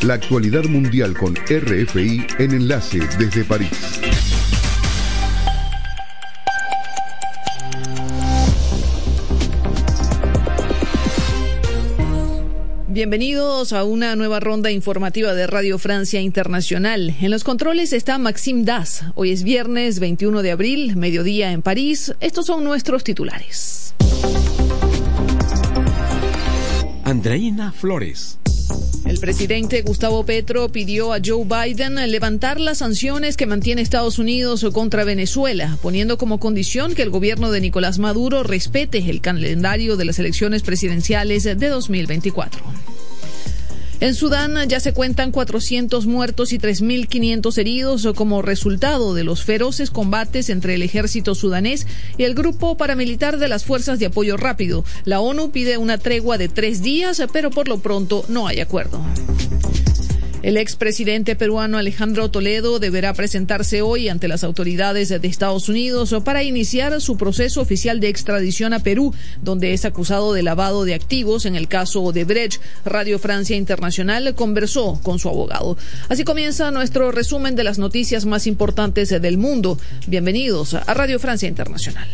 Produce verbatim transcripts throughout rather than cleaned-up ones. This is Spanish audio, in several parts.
La actualidad mundial con R F I en Enlace desde París. Bienvenidos a una nueva ronda informativa de Radio Francia Internacional. En los controles está Maxime Das. Hoy es viernes veintiuno de abril, mediodía en París. Estos son nuestros titulares. Andreina Flores. El presidente Gustavo Petro pidió a Joe Biden levantar las sanciones que mantiene Estados Unidos contra Venezuela, poniendo como condición que el gobierno de Nicolás Maduro respete el calendario de las elecciones presidenciales de dos mil veinticuatro. En Sudán ya se cuentan cuatrocientos muertos y tres mil quinientos heridos como resultado de los feroces combates entre el ejército sudanés y el grupo paramilitar de las Fuerzas de Apoyo Rápido. La ONU pide una tregua de tres días, pero por lo pronto no hay acuerdo. El expresidente peruano Alejandro Toledo deberá presentarse hoy ante las autoridades de Estados Unidos para iniciar su proceso oficial de extradición a Perú, donde es acusado de lavado de activos en el caso Odebrecht. Radio Francia Internacional conversó con su abogado. Así comienza nuestro resumen de las noticias más importantes del mundo. Bienvenidos a Radio Francia Internacional.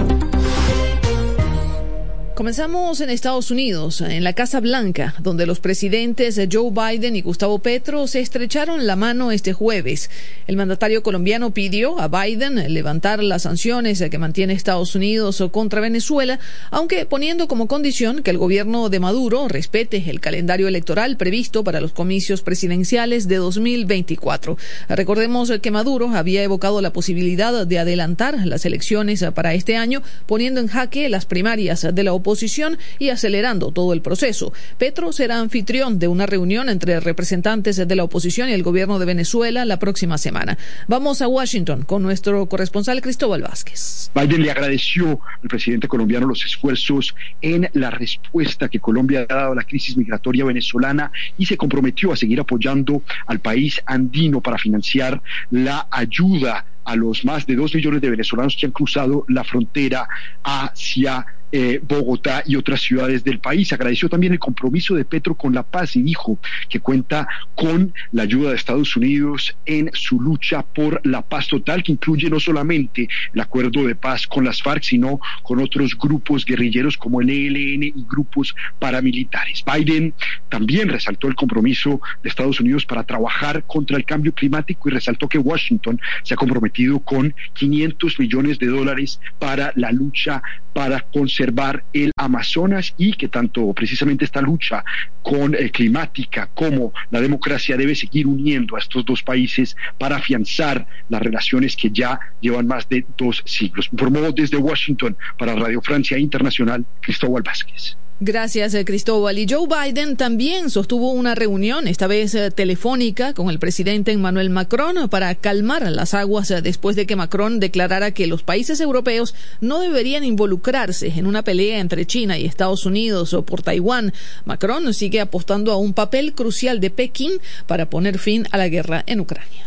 Comenzamos en Estados Unidos, en la Casa Blanca, donde los presidentes Joe Biden y Gustavo Petro se estrecharon la mano este jueves. El mandatario colombiano pidió a Biden levantar las sanciones que mantiene Estados Unidos contra Venezuela, aunque poniendo como condición que el gobierno de Maduro respete el calendario electoral previsto para los comicios presidenciales de dos mil veinticuatro. Recordemos que Maduro había evocado la posibilidad de adelantar las elecciones para este año, poniendo en jaque las primarias de la oposición y acelerando todo el proceso. Petro será anfitrión de una reunión entre representantes de la oposición y el gobierno de Venezuela la próxima semana. Vamos a Washington con nuestro corresponsal Cristóbal Vázquez. Biden le agradeció al presidente colombiano los esfuerzos en la respuesta que Colombia ha dado a la crisis migratoria venezolana y se comprometió a seguir apoyando al país andino para financiar la ayuda a los más de dos millones de venezolanos que han cruzado la frontera hacia Eh, Bogotá y otras ciudades del país. Agradeció también el compromiso de Petro con la paz y dijo que cuenta con la ayuda de Estados Unidos en su lucha por la paz total, que incluye no solamente el acuerdo de paz con las FARC, sino con otros grupos guerrilleros como el E L N y grupos paramilitares. Biden también resaltó el compromiso de Estados Unidos para trabajar contra el cambio climático y resaltó que Washington se ha comprometido con quinientos millones de dólares para la lucha para conservar el Amazonas y que tanto precisamente esta lucha con eh, climática como la democracia debe seguir uniendo a estos dos países para afianzar las relaciones que ya llevan más de dos siglos. Informó desde Washington para Radio Francia Internacional, Cristóbal Vázquez. Gracias, Cristóbal. Y Joe Biden también sostuvo una reunión, esta vez eh, telefónica, con el presidente Emmanuel Macron para calmar las aguas eh, después de que Macron declarara que los países europeos no deberían involucrarse en una pelea entre China y Estados Unidos o por Taiwán. Macron sigue apostando a un papel crucial de Pekín para poner fin a la guerra en Ucrania.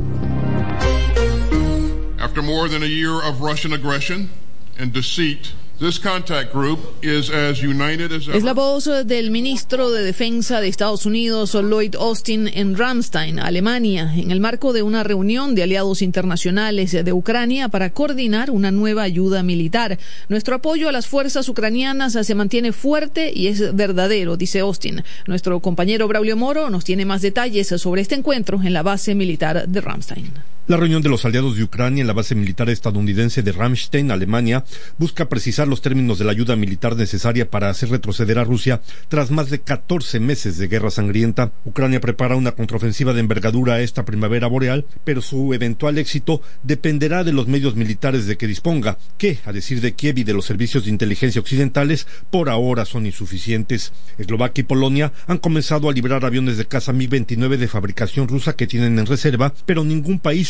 After more than a year of Russian aggression and deceit, This contact group is as united as ever. Es la voz del ministro de Defensa de Estados Unidos, Lloyd Austin, en Ramstein, Alemania, en el marco de una reunión de aliados internacionales de Ucrania para coordinar una nueva ayuda militar. Nuestro apoyo a las fuerzas ucranianas se mantiene fuerte y es verdadero, dice Austin. Nuestro compañero Braulio Moro nos tiene más detalles sobre este encuentro en la base militar de Ramstein. La reunión de los aliados de Ucrania en la base militar estadounidense de Ramstein, Alemania, busca precisar los términos de la ayuda militar necesaria para hacer retroceder a Rusia tras más de catorce meses de guerra sangrienta. Ucrania prepara una contraofensiva de envergadura esta primavera boreal, pero su eventual éxito dependerá de los medios militares de que disponga, que, a decir de Kiev y de los servicios de inteligencia occidentales, por ahora son insuficientes. Eslovaquia y Polonia han comenzado a librar aviones de caza MiG veintinueve de fabricación rusa que tienen en reserva, pero ningún país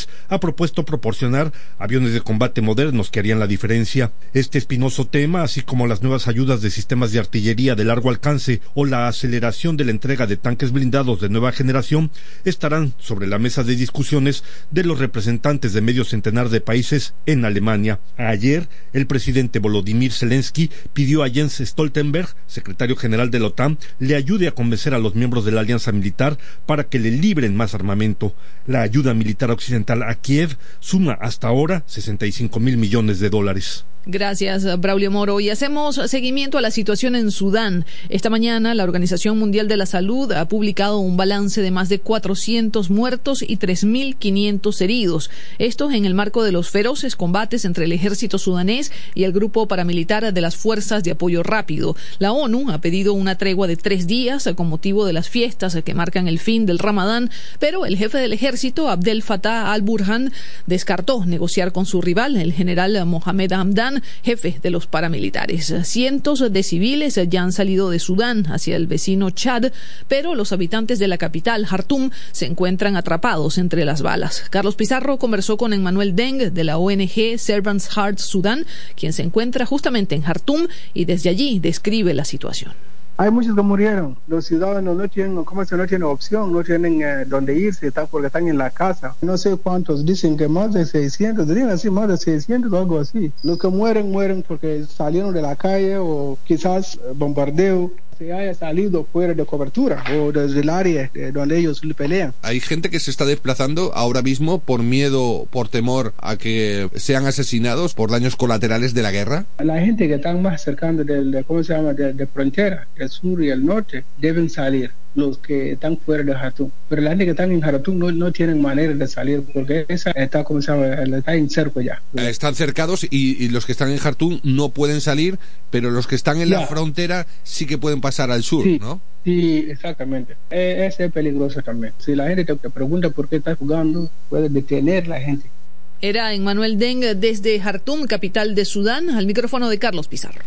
ha propuesto proporcionar aviones de combate modernos que harían la diferencia. Este espinoso tema, así como las nuevas ayudas de sistemas de artillería de largo alcance o la aceleración de la entrega de tanques blindados de nueva generación, estarán sobre la mesa de discusiones de los representantes de medio centenar de países en Alemania. Ayer, el presidente Volodymyr Zelensky pidió a Jens Stoltenberg, secretario general de la OTAN, le ayude a convencer a los miembros de la alianza militar para que le libren más armamento. La ayuda militar occidental a Kiev suma hasta ahora sesenta y cinco mil millones de dólares. Gracias, Braulio Moro. Y hacemos seguimiento a la situación en Sudán. Esta mañana, la Organización Mundial de la Salud ha publicado un balance de más de cuatrocientos muertos y tres mil quinientos heridos. Esto en el marco de los feroces combates entre el ejército sudanés y el grupo paramilitar de las Fuerzas de Apoyo Rápido. La ONU ha pedido una tregua de tres días con motivo de las fiestas que marcan el fin del Ramadán, pero el jefe del ejército, Abdel Fattah al-Burhan, descartó negociar con su rival, el general Mohamed Hamdan, jefe de los paramilitares. Cientos de civiles ya han salido de Sudán hacia el vecino Chad, pero los habitantes de la capital, Jartum, se encuentran atrapados entre las balas. Carlos Pizarro conversó con Emmanuel Deng de la O N G Servants Heart Sudán, quien se encuentra justamente en Jartum y desde allí describe la situación. Hay muchos que murieron. Los ciudadanos no tienen, ¿cómo se no tienen opción? No tienen eh, dónde irse, están porque están en la casa. No sé cuántos dicen que más de seiscientos, dicen así, más de seiscientos o algo así. Los que mueren, mueren porque salieron de la calle o quizás eh, bombardeo. Se haya salido fuera de cobertura o desde el área de donde ellos pelean. Hay gente que se está desplazando ahora mismo por miedo, por temor a que sean asesinados por daños colaterales de la guerra. La gente que está más cercana del, de, ¿cómo se llama?, de, de frontera, el sur y el norte, deben salir. Los que están fuera de Jartum, pero la gente que están en Jartum no, no tienen manera de salir porque esa está, como se llama, está en cerco ya. Están cercados y, y los que están en Jartum no pueden salir, pero los que están en ya. la frontera sí que pueden pasar al sur, sí, ¿no? Sí, exactamente. E- ese es peligroso también. Si la gente te, te pregunta por qué estás jugando, puedes detener a la gente. Era Emmanuel Deng desde Jartum, capital de Sudán, al micrófono de Carlos Pizarro.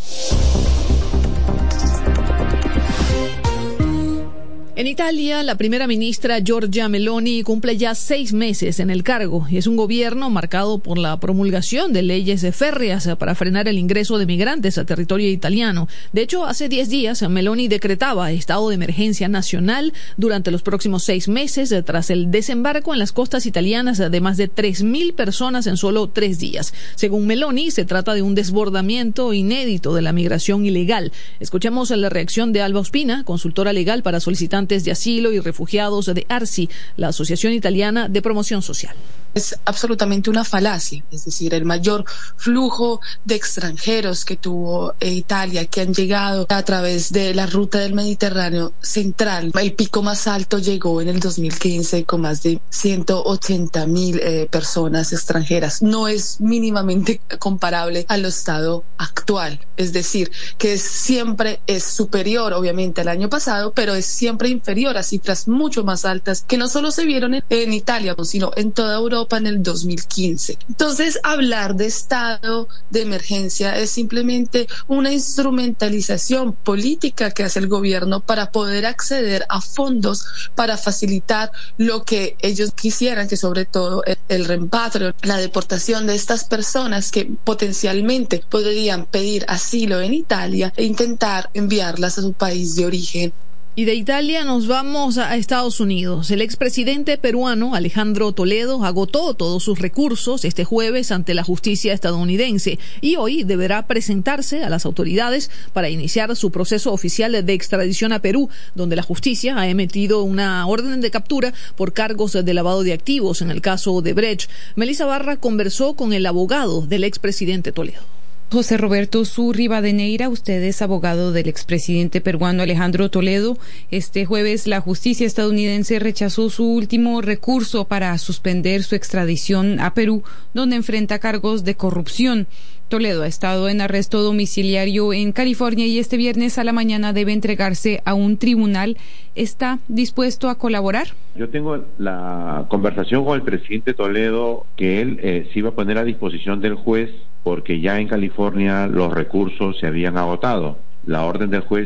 En Italia, la primera ministra Giorgia Meloni cumple ya seis meses en el cargo y es un gobierno marcado por la promulgación de leyes férreas para frenar el ingreso de migrantes a territorio italiano. De hecho, hace diez días Meloni decretaba estado de emergencia nacional durante los próximos seis meses tras el desembarco en las costas italianas de más de tres mil personas en solo tres días. Según Meloni, se trata de un desbordamiento inédito de la migración ilegal. Escuchemos la reacción de Alba Ospina, consultora legal para solicitantes de asilo y refugiados de ARSI, la Asociación Italiana de Promoción Social. Es absolutamente una falacia, es decir, el mayor flujo de extranjeros que tuvo Italia, que han llegado a través de la ruta del Mediterráneo central. El pico más alto llegó en el dos mil quince con más de ciento ochenta mil eh, personas extranjeras. No es mínimamente comparable al estado actual, es decir, que siempre es superior, obviamente, al año pasado, pero es siempre inferior a cifras mucho más altas que no solo se vieron en, en Italia, sino en toda Europa en el dos mil quince. Entonces, hablar de estado de emergencia es simplemente una instrumentalización política que hace el gobierno para poder acceder a fondos para facilitar lo que ellos quisieran, que sobre todo el, el reempatrio, la deportación de estas personas que potencialmente podrían pedir asilo en Italia e intentar enviarlas a su país de origen. Y de Italia nos vamos a Estados Unidos. El expresidente peruano Alejandro Toledo agotó todos sus recursos este jueves ante la justicia estadounidense y hoy deberá presentarse a las autoridades para iniciar su proceso oficial de extradición a Perú, donde la justicia ha emitido una orden de captura por cargos de lavado de activos en el caso Odebrecht. Melissa Barra conversó con el abogado del expresidente Toledo. José Roberto Su Rivadeneira, usted es abogado del expresidente peruano Alejandro Toledo. Este jueves la justicia estadounidense rechazó su último recurso para suspender su extradición a Perú, donde enfrenta cargos de corrupción. Toledo ha estado en arresto domiciliario en California y este viernes a la mañana debe entregarse a un tribunal. ¿Está dispuesto a colaborar? Yo tengo la conversación con el presidente Toledo que él eh, se iba a poner a disposición del juez porque ya en California los recursos se habían agotado. La orden del juez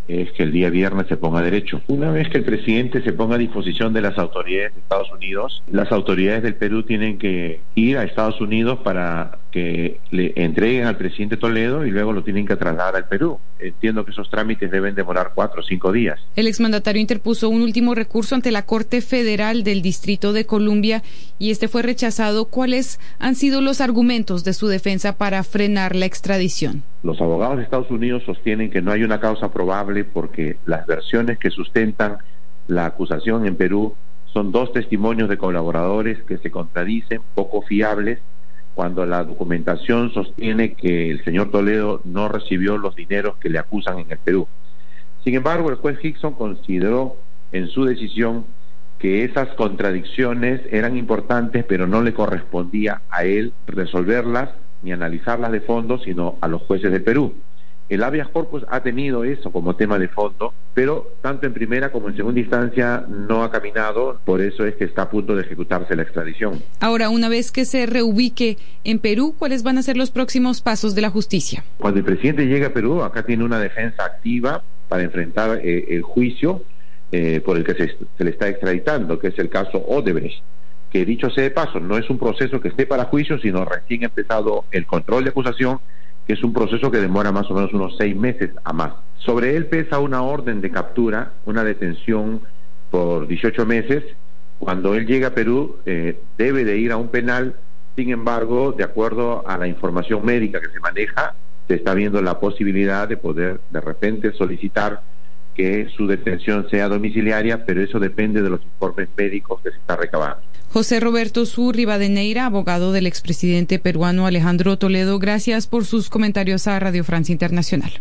es que el día viernes se ponga derecho. Una vez que el presidente se ponga a disposición de las autoridades de Estados Unidos, las autoridades del Perú tienen que ir a Estados Unidos para que le entreguen al presidente Toledo y luego lo tienen que trasladar al Perú. Entiendo que esos trámites deben demorar cuatro o cinco días. El exmandatario interpuso un último recurso ante la Corte Federal del Distrito de Columbia y este fue rechazado. ¿Cuáles han sido los argumentos de su defensa para frenar la extradición? Los abogados de Estados Unidos sostienen que no hay una causa probable porque las versiones que sustentan la acusación en Perú son dos testimonios de colaboradores que se contradicen, poco fiables, cuando la documentación sostiene que el señor Toledo no recibió los dineros que le acusan en el Perú. Sin embargo, el juez Hickson consideró en su decisión que esas contradicciones eran importantes, pero no le correspondía a él resolverlas ni analizarlas de fondo, sino a los jueces de Perú. El habeas corpus ha tenido eso como tema de fondo, pero tanto en primera como en segunda instancia no ha caminado, por eso es que está a punto de ejecutarse la extradición. Ahora, una vez que se reubique en Perú, ¿cuáles van a ser los próximos pasos de la justicia? Cuando el presidente llegue a Perú, acá tiene una defensa activa para enfrentar eh, el juicio eh, por el que se, se le está extraditando, que es el caso Odebrecht, que dicho sea de paso, no es un proceso que esté para juicio, sino recién empezado el control de acusación, que es un proceso que demora más o menos unos seis meses a más. Sobre él pesa una orden de captura, una detención por dieciocho meses. Cuando él llega a Perú, eh, debe de ir a un penal. Sin embargo, de acuerdo a la información médica que se maneja, se está viendo la posibilidad de poder de repente solicitar que su detención sea domiciliaria, pero eso depende de los informes médicos que se está recabando. José Roberto Su Rivadeneira, abogado del expresidente peruano Alejandro Toledo, gracias por sus comentarios a Radio Francia Internacional.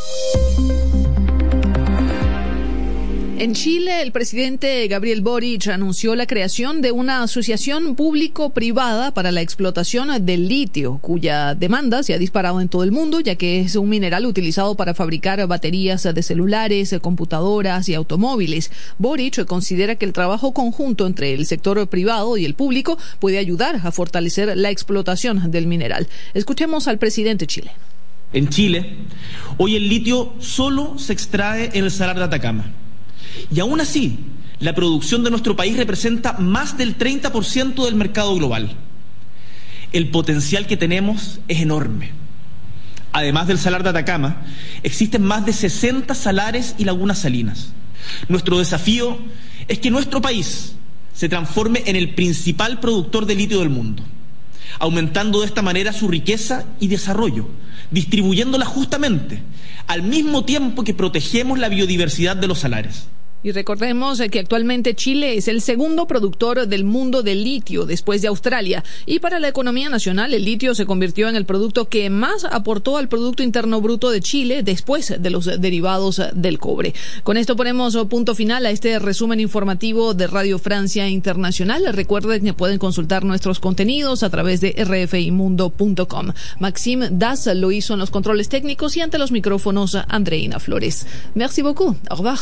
En Chile, el presidente Gabriel Boric anunció la creación de una asociación público-privada para la explotación del litio, cuya demanda se ha disparado en todo el mundo, ya que es un mineral utilizado para fabricar baterías de celulares, computadoras y automóviles. Boric considera que el trabajo conjunto entre el sector privado y el público puede ayudar a fortalecer la explotación del mineral. Escuchemos al presidente chileno. En Chile, hoy el litio solo se extrae en el Salar de Atacama. Y aún así, la producción de nuestro país representa más del treinta por ciento del mercado global. El potencial que tenemos es enorme. Además del Salar de Atacama, existen más de sesenta salares y lagunas salinas. Nuestro desafío es que nuestro país se transforme en el principal productor de litio del mundo, aumentando de esta manera su riqueza y desarrollo, distribuyéndola justamente, al mismo tiempo que protegemos la biodiversidad de los salares. Y recordemos que actualmente Chile es el segundo productor del mundo de litio después de Australia. Y para la economía nacional, el litio se convirtió en el producto que más aportó al Producto Interno Bruto de Chile después de los derivados del cobre. Con esto ponemos punto final a este resumen informativo de Radio Francia Internacional. Recuerden que pueden consultar nuestros contenidos a través de r f i mundo punto com. Maxime Das lo hizo en los controles técnicos y ante los micrófonos Andreina Flores. Merci beaucoup. Au revoir.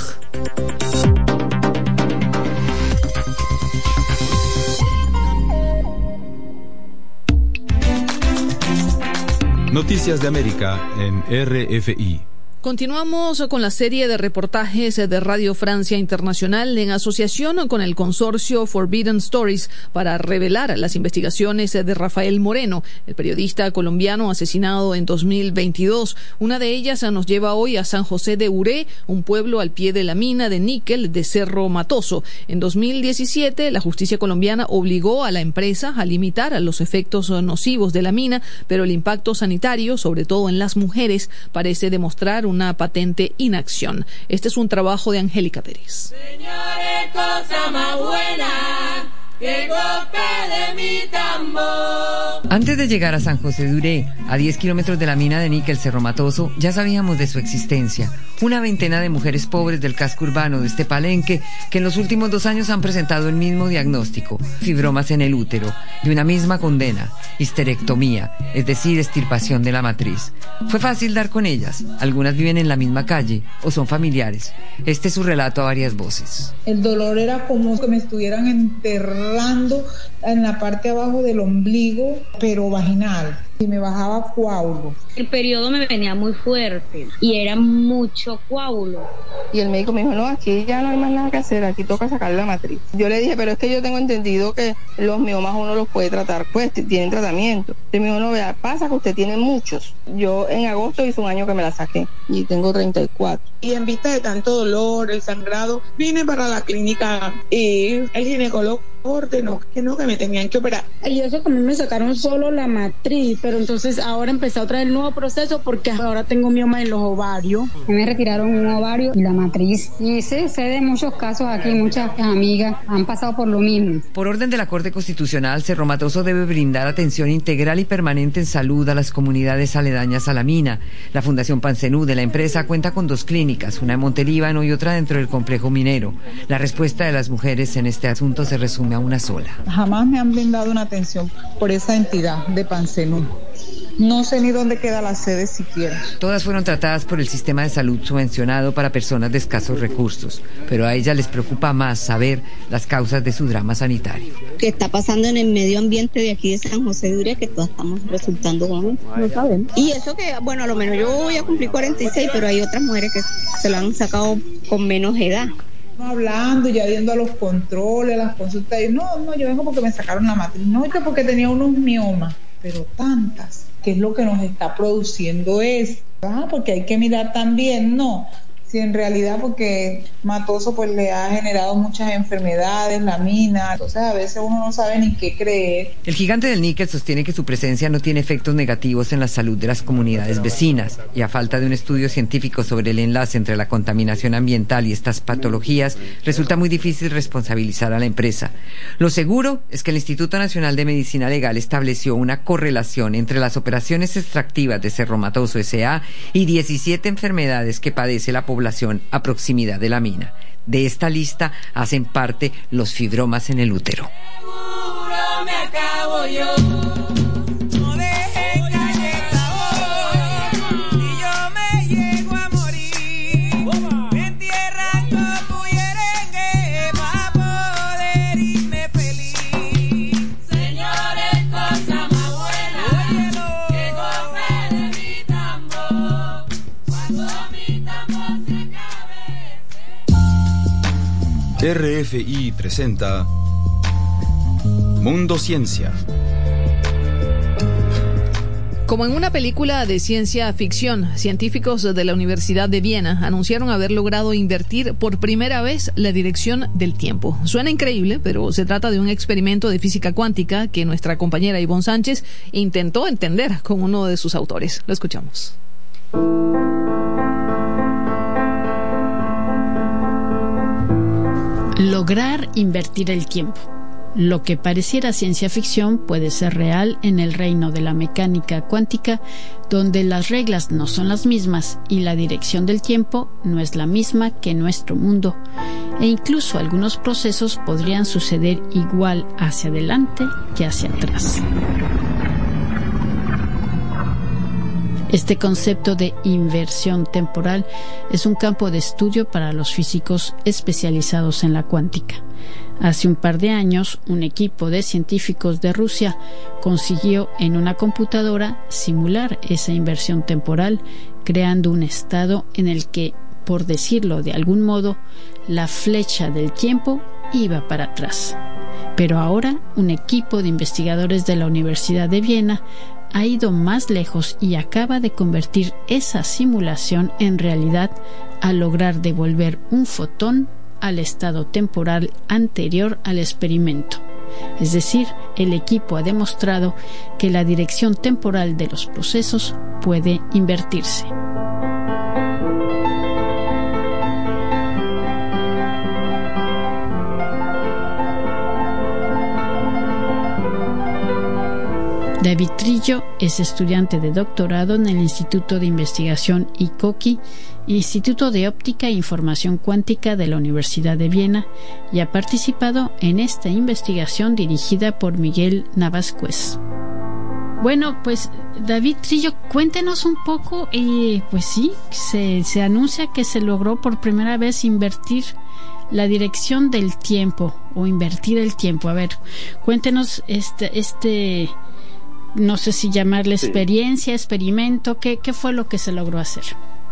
Noticias de América en R F I. Continuamos con la serie de reportajes de Radio Francia Internacional en asociación con el consorcio Forbidden Stories para revelar las investigaciones de Rafael Moreno, el periodista colombiano asesinado en dos mil veintidós. Una de ellas nos lleva hoy a San José de Uré, un pueblo al pie de la mina de níquel de Cerro Matoso. En dos mil diecisiete, la justicia colombiana obligó a la empresa a limitar los efectos nocivos de la mina, pero el impacto sanitario, sobre todo en las mujeres, parece demostrar una patente inacción. Este es un trabajo de Angélica Pérez. Señores, cosa más buena que golpe de mi tambor. Antes de llegar a San José de Uré, a diez kilómetros de la mina de níquel Cerro Matoso, ya sabíamos de su existencia. Una veintena de mujeres pobres del casco urbano de este palenque que en los últimos dos años han presentado el mismo diagnóstico: fibromas en el útero, de una misma condena, histerectomía, es decir, extirpación de la matriz. Fue fácil dar con ellas. Algunas viven en la misma calle o son familiares. Este es su relato a varias voces. El dolor era como que me estuvieran enterrando en la parte de abajo del ombligo, pero vaginal, y me bajaba coágulo. El periodo me venía muy fuerte y era mucho coágulo. Y el médico me dijo, no, aquí ya no hay más nada que hacer, aquí toca sacar la matriz. Yo le dije, pero es que yo tengo entendido que los miomas uno los puede tratar, pues tienen tratamiento. Y me dijo, no, vea, pasa que usted tiene muchos. Yo en agosto hice un año que me la saqué y tengo treinta y cuatro. Y en vista de tanto dolor, el sangrado, vine para la clínica y el ginecólogo ordenó que no, que me tenían que operar. Y eso que a mí me sacaron solo la matriz, pero entonces ahora empecé otra vez el nuevo proceso porque ahora tengo mioma en los ovarios. Me retiraron un ovario y la matriz. Y sé, sé de muchos casos aquí, muchas amigas han pasado por lo mismo. Por orden de la Corte Constitucional, Cerro Matoso debe brindar atención integral y permanente en salud a las comunidades aledañas a la mina. La Fundación Pancenú de la empresa cuenta con dos clínicas, una en Montelíbano y otra dentro del complejo minero. La respuesta de las mujeres en este asunto se resume a una sola. Jamás me han brindado una atención por esa entidad de Pancenú. No sé ni dónde queda la sede siquiera. Todas fueron tratadas por el sistema de salud subvencionado para personas de escasos recursos, pero a ellas les preocupa más saber las causas de su drama sanitario. ¿Qué está pasando en el medio ambiente de aquí de San José de Uria que todas estamos resultando con? No sabemos. Y eso que, bueno, a lo menos yo voy a cumplir cuarenta y seis, pero hay otras mujeres que se lo han sacado con menos edad. Hablando, ya yendo a los controles, las consultas, y no, no, yo vengo porque me sacaron la matriz, no, es que porque tenía unos miomas, pero tantas, que es lo que nos está produciendo eso, ah, porque hay que mirar también, no, si en realidad porque Matoso pues le ha generado muchas enfermedades, la mina, entonces a veces uno no sabe ni qué creer. El gigante del níquel sostiene que su presencia no tiene efectos negativos en la salud de las comunidades vecinas y a falta de un estudio científico sobre el enlace entre la contaminación ambiental y estas patologías, resulta muy difícil responsabilizar a la empresa. Lo seguro es que el Instituto Nacional de Medicina Legal estableció una correlación entre las operaciones extractivas de Cerro Matoso S A y diecisiete enfermedades que padece la población a proximidad de la mina. De esta lista hacen parte los fibromas en el útero. Seguro me acabo yo. No dejes caer la voz y yo me llego a morir. Me entierran como merengue pa' poder irme feliz. Señores, cosa más buena que golpe de mi tambor. Cuando mi tambor se R F I presenta Mundo Ciencia. Como en una película de ciencia ficción, científicos de la Universidad de Viena anunciaron haber logrado invertir por primera vez la dirección del tiempo. Suena increíble, pero se trata de un experimento de física cuántica que nuestra compañera Ivonne Sánchez intentó entender con uno de sus autores. Lo escuchamos. Lograr invertir el tiempo. Lo que pareciera ciencia ficción puede ser real en el reino de la mecánica cuántica, donde las reglas no son las mismas y la dirección del tiempo no es la misma que en nuestro mundo, e incluso algunos procesos podrían suceder igual hacia adelante que hacia atrás. Este concepto de inversión temporal es un campo de estudio para los físicos especializados en la cuántica. Hace un par de años, un equipo de científicos de Rusia consiguió en una computadora simular esa inversión temporal, creando un estado en el que, por decirlo de algún modo, la flecha del tiempo iba para atrás. Pero ahora, un equipo de investigadores de la Universidad de Viena ha ido más lejos y acaba de convertir esa simulación en realidad al lograr devolver un fotón al estado temporal anterior al experimento. Es decir, el equipo ha demostrado que la dirección temporal de los procesos puede invertirse. David Trillo es estudiante de doctorado en el Instituto de Investigación I C O C I, Instituto de Óptica e Información Cuántica de la Universidad de Viena, y ha participado en esta investigación dirigida por Miguel Navascués. Bueno, pues David Trillo, cuéntenos un poco, eh, pues sí, se, se anuncia que se logró por primera vez invertir la dirección del tiempo o invertir el tiempo. A ver, cuéntenos este, este no sé si llamarle sí. experiencia, experimento, ¿qué, qué fue lo que se logró hacer?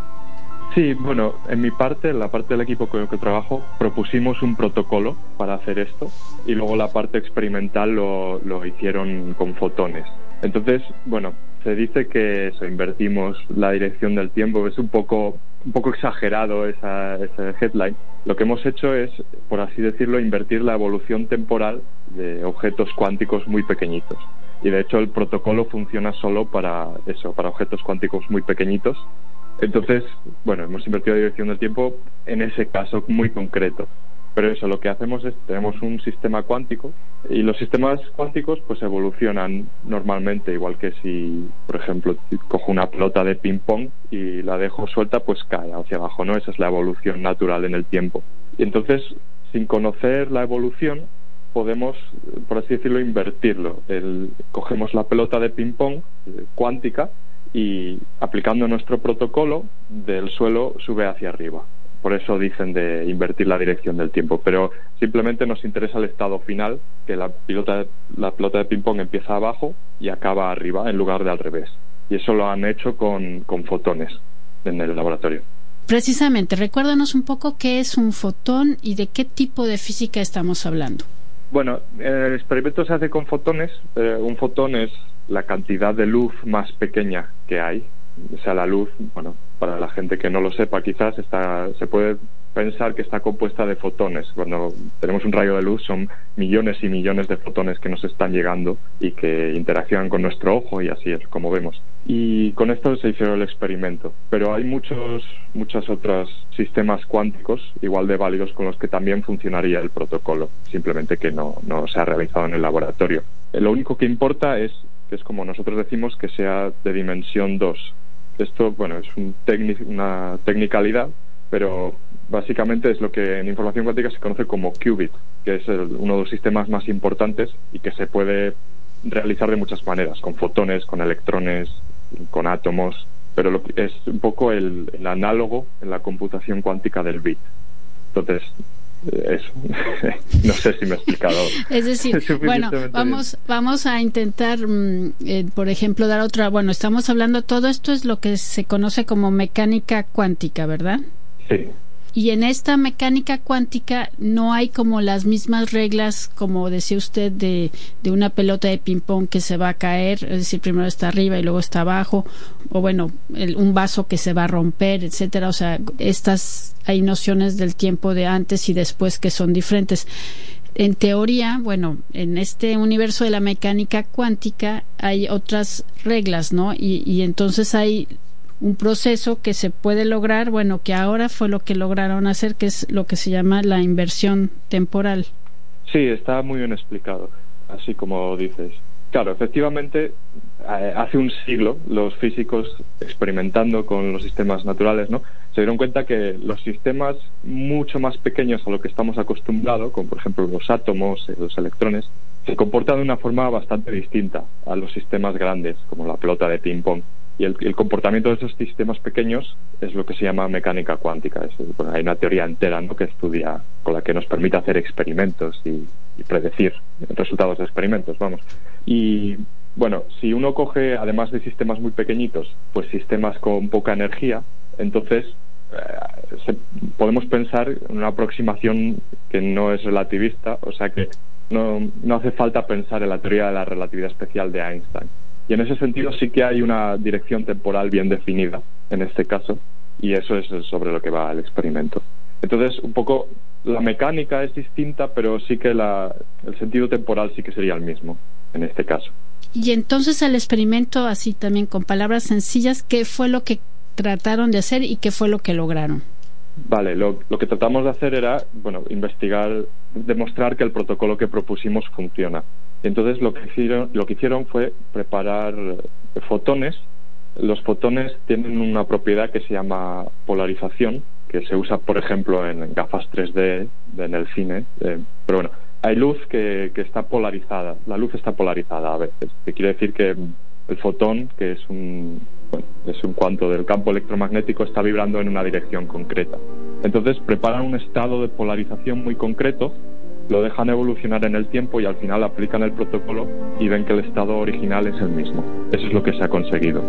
Sí, bueno, en mi parte, en la parte del equipo con el que trabajo, propusimos un protocolo para hacer esto y luego la parte experimental lo, lo hicieron con fotones. Entonces, bueno, se dice que eso, invertimos la dirección del tiempo, es un poco un poco exagerado esa, ese headline. Lo que hemos hecho es, por así decirlo, invertir la evolución temporal de objetos cuánticos muy pequeñitos. Y de hecho el protocolo funciona solo para eso, para objetos cuánticos muy pequeñitos. Entonces, bueno, hemos invertido la dirección del tiempo en ese caso muy concreto. Pero eso, lo que hacemos es, tenemos un sistema cuántico y los sistemas cuánticos pues evolucionan normalmente, igual que si, por ejemplo, cojo una pelota de ping pong y la dejo suelta, pues cae hacia abajo, ¿no? Esa es la evolución natural en el tiempo. Y entonces, sin conocer la evolución, podemos, por así decirlo, invertirlo. El, cogemos la pelota de ping pong eh, cuántica y aplicando nuestro protocolo, del suelo sube hacia arriba. Por eso dicen de invertir la dirección del tiempo, pero simplemente nos interesa el estado final, que la pelota, la pelota de ping-pong empieza abajo y acaba arriba en lugar de al revés. Y eso lo han hecho con, con fotones en el laboratorio. Precisamente, recuérdanos un poco qué es un fotón y de qué tipo de física estamos hablando. Bueno, el experimento se hace con fotones. Eh, un fotón es la cantidad de luz más pequeña que hay. O sea, la luz, bueno, para la gente que no lo sepa, quizás está, se puede pensar que está compuesta de fotones. Cuando tenemos un rayo de luz son millones y millones de fotones que nos están llegando y que interaccionan con nuestro ojo, y así es como vemos. Y con esto se hizo el experimento. Pero hay muchos, muchos otros sistemas cuánticos igual de válidos con los que también funcionaría el protocolo, simplemente que no, no se ha realizado en el laboratorio. Lo único que importa es, que es como nosotros decimos, que sea de dimensión dos. Esto, bueno, es un tecnic, una tecnicalidad, pero básicamente es lo que en información cuántica se conoce como qubit, que es el, uno de los sistemas más importantes y que se puede realizar de muchas maneras, con fotones, con electrones, con átomos, pero lo, es un poco el, el análogo en la computación cuántica del bit. Entonces, eso. No sé si me he explicado. Es decir, bueno, vamos vamos a intentar, eh, por ejemplo, dar otra. Bueno, estamos hablando, todo esto es lo que se conoce como mecánica cuántica, ¿verdad? Sí. Y en esta mecánica cuántica no hay como las mismas reglas, como decía usted, de, de una pelota de ping-pong que se va a caer, es decir, primero está arriba y luego está abajo, o bueno, el, un vaso que se va a romper, etcétera. O sea, estas hay nociones del tiempo de antes y después que son diferentes. En teoría, bueno, en este universo de la mecánica cuántica hay otras reglas, ¿no? Y, y entonces hay un proceso que se puede lograr, bueno, que ahora fue lo que lograron hacer, que es lo que se llama la inversión temporal. Sí, está muy bien explicado, así como dices. Claro, efectivamente, hace un siglo los físicos, experimentando con los sistemas naturales, ¿no?, se dieron cuenta que los sistemas mucho más pequeños a lo que estamos acostumbrados, como por ejemplo los átomos, los electrones, se comportan de una forma bastante distinta a los sistemas grandes, como la pelota de ping-pong. Y el, el comportamiento de esos sistemas pequeños es lo que se llama mecánica cuántica. Es, bueno, hay una teoría entera, ¿no?, que estudia, con la que nos permite hacer experimentos y, y predecir resultados de experimentos, vamos. Y bueno, si uno coge, además de sistemas muy pequeñitos, pues sistemas con poca energía, entonces eh, se, podemos pensar en una aproximación que no es relativista, o sea que no, no hace falta pensar en la teoría de la relatividad especial de Einstein. Y en ese sentido sí que hay una dirección temporal bien definida en este caso, y eso es sobre lo que va el experimento. Entonces, un poco la mecánica es distinta, pero sí que la, el sentido temporal sí que sería el mismo en este caso. Y entonces el experimento, así también con palabras sencillas, ¿qué fue lo que trataron de hacer y qué fue lo que lograron? Vale, lo, lo que tratamos de hacer era, bueno, investigar, demostrar que el protocolo que propusimos funciona. Entonces lo que hicieron, lo que hicieron fue preparar fotones. Los fotones tienen una propiedad que se llama polarización, que se usa, por ejemplo, en gafas tres D, en el cine. Eh, pero bueno, hay luz que, que está polarizada. La luz está polarizada a veces, que quiere decir que El fotón, que es un, bueno, es un cuanto del campo electromagnético, está vibrando en una dirección concreta. Entonces preparan un estado de polarización muy concreto, lo dejan evolucionar en el tiempo y al final aplican el protocolo y ven que el estado original es el mismo. Eso es lo que se ha conseguido.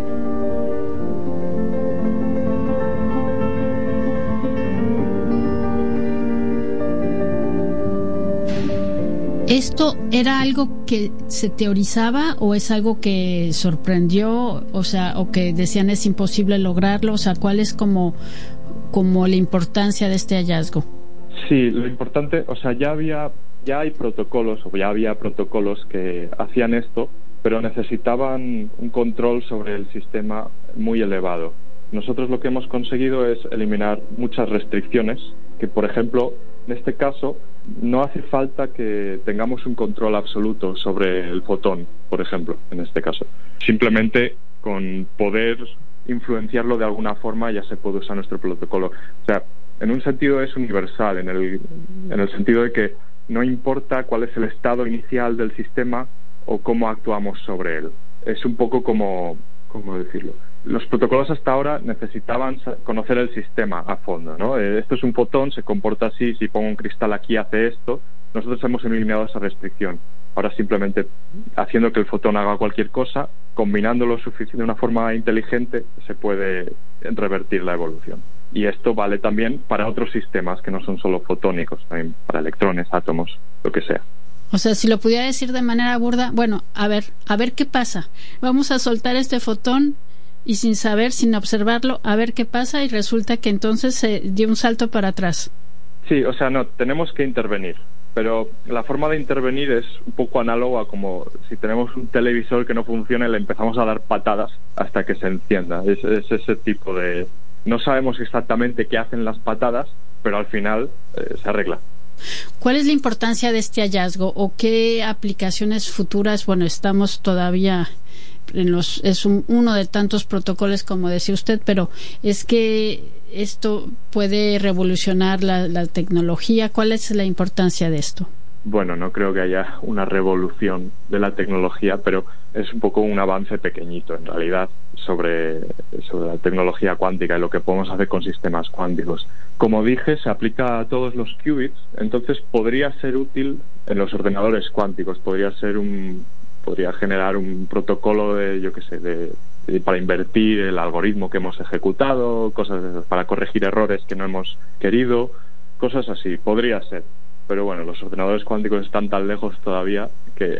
¿Esto era algo que se teorizaba o es algo que sorprendió, o sea, o que decían es imposible lograrlo? O sea, ¿cuál es como, como la importancia de este hallazgo? Sí, lo importante, o sea, ya había, ya hay protocolos, o ya había protocolos que hacían esto, pero necesitaban un control sobre el sistema muy elevado. Nosotros lo que hemos conseguido es eliminar muchas restricciones, que por ejemplo, en este caso, no hace falta que tengamos un control absoluto sobre el fotón, por ejemplo, en este caso. Simplemente con poder influenciarlo de alguna forma ya se puede usar nuestro protocolo. O sea, en un sentido es universal, en el, en el sentido de que no importa cuál es el estado inicial del sistema o cómo actuamos sobre él. Es un poco como, ¿cómo decirlo? Los protocolos hasta ahora necesitaban conocer el sistema a fondo, ¿no? Esto es un fotón, se comporta así, si pongo un cristal aquí hace esto. Nosotros hemos eliminado esa restricción. Ahora simplemente haciendo que el fotón haga cualquier cosa, combinándolo sufic- de una forma inteligente, se puede revertir la evolución. Y esto vale también para otros sistemas que no son solo fotónicos, también para electrones, átomos, lo que sea. O sea, si lo pudiera decir de manera burda, bueno, a ver, a ver qué pasa. Vamos a soltar este fotón y sin saber, sin observarlo, a ver qué pasa, y resulta que entonces se dio un salto para atrás. Sí, o sea, no, tenemos que intervenir, pero la forma de intervenir es un poco análoga a como si tenemos un televisor que no funciona y le empezamos a dar patadas hasta que se encienda. Es, es ese tipo de... No sabemos exactamente qué hacen las patadas, pero al final eh, se arregla. ¿Cuál es la importancia de este hallazgo o qué aplicaciones futuras? Bueno, estamos todavía en los, es un, uno de tantos protocolos, como decía usted, pero es que esto puede revolucionar la, la tecnología. ¿Cuál es la importancia de esto? Bueno, no creo que haya una revolución de la tecnología, pero es un poco un avance pequeñito en realidad sobre, sobre la tecnología cuántica y lo que podemos hacer con sistemas cuánticos. Como dije, se aplica a todos los qubits, entonces podría ser útil en los ordenadores cuánticos, podría ser un podría generar un protocolo de, yo qué sé, de, de para invertir el algoritmo que hemos ejecutado, cosas de esas, para corregir errores que no hemos querido, cosas así, podría ser. Pero bueno, los ordenadores cuánticos están tan lejos todavía que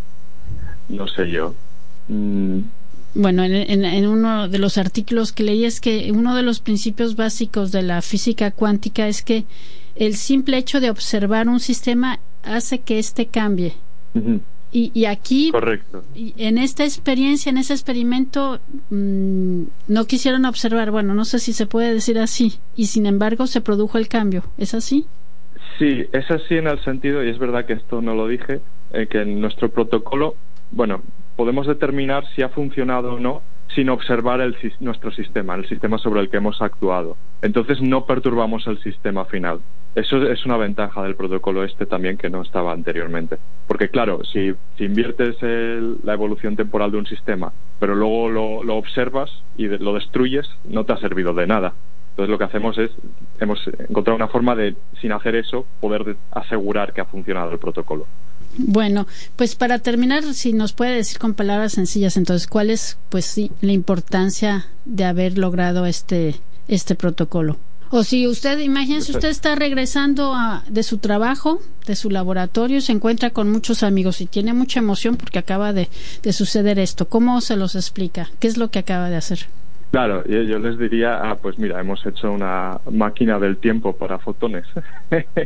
no sé yo. Mm. Bueno, en, en, en uno de los artículos que leí es que uno de los principios básicos de la física cuántica es que el simple hecho de observar un sistema hace que éste cambie. Uh-huh. Y, y aquí, correcto. En esta experiencia, en ese experimento, mmm, no quisieron observar, bueno, no sé si se puede decir así, y sin embargo se produjo el cambio. ¿Es así? Sí, es así en el sentido, y es verdad que esto no lo dije, eh, que en nuestro protocolo, bueno, podemos determinar si ha funcionado o no sin observar el, nuestro sistema, el sistema sobre el que hemos actuado. Entonces no perturbamos el sistema final. Eso es una ventaja del protocolo este también que no estaba anteriormente. Porque claro, si, si inviertes el, la evolución temporal de un sistema, pero luego lo, lo observas y de, lo destruyes, no te ha servido de nada. Entonces lo que hacemos es, hemos encontrado una forma de, sin hacer eso, poder asegurar que ha funcionado el protocolo. Bueno, pues para terminar, si nos puede decir con palabras sencillas, entonces, ¿cuál es, pues sí, la importancia de haber logrado este este protocolo? O si usted, imagínese, usted está regresando a, de su trabajo, de su laboratorio, se encuentra con muchos amigos y tiene mucha emoción porque acaba de, de suceder esto. ¿Cómo se los explica? ¿Qué es lo que acaba de hacer? Claro, yo, yo les diría, ah, pues mira, hemos hecho una máquina del tiempo para fotones. es,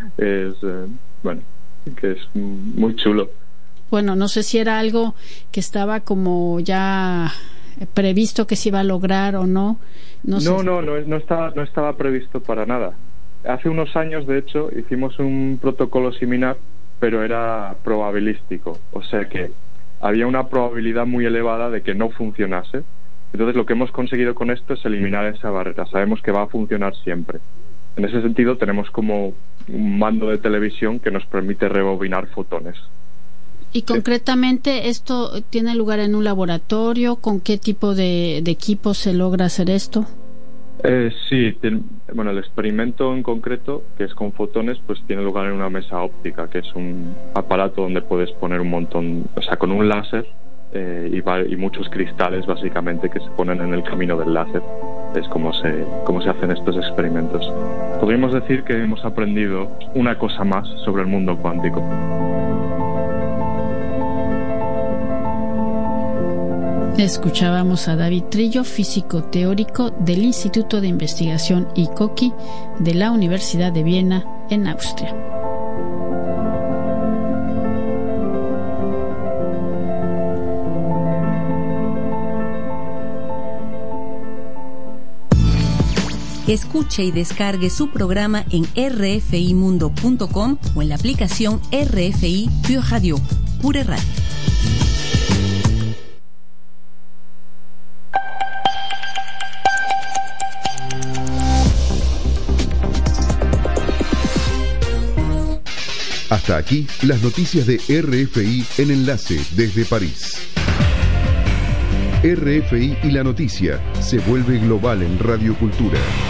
eh, bueno... que es muy chulo. Bueno, no sé si era algo que estaba como ya previsto que se iba a lograr o no. No, no, sé. no, no, no estaba, no estaba previsto para nada. Hace unos años, de hecho, hicimos un protocolo similar, pero era probabilístico. O sea que había una probabilidad muy elevada de que no funcionase. Entonces lo que hemos conseguido con esto es eliminar esa barrera. Sabemos que va a funcionar siempre. En ese sentido tenemos como un mando de televisión que nos permite rebobinar fotones. Y concretamente, ¿esto tiene lugar en un laboratorio? ¿Con qué tipo de, de equipo se logra hacer esto? Eh, sí, ten, bueno, el experimento en concreto, que es con fotones, pues tiene lugar en una mesa óptica, que es un aparato donde puedes poner un montón, o sea, con un láser eh, y, va, y muchos cristales, básicamente, que se ponen en el camino del láser. Es como se, como se hacen estos experimentos. Podríamos decir que hemos aprendido una cosa más sobre el mundo cuántico. Escuchábamos a David Trillo, físico teórico del Instituto de Investigación I C O C I de la Universidad de Viena, en Austria. Escuche y descargue su programa en r f i mundo punto com o en la aplicación R F I Pure Radio, Pure Radio. Hasta aquí las noticias de R F I en Enlace desde París. R F I y la noticia se vuelve global en Radio Cultura.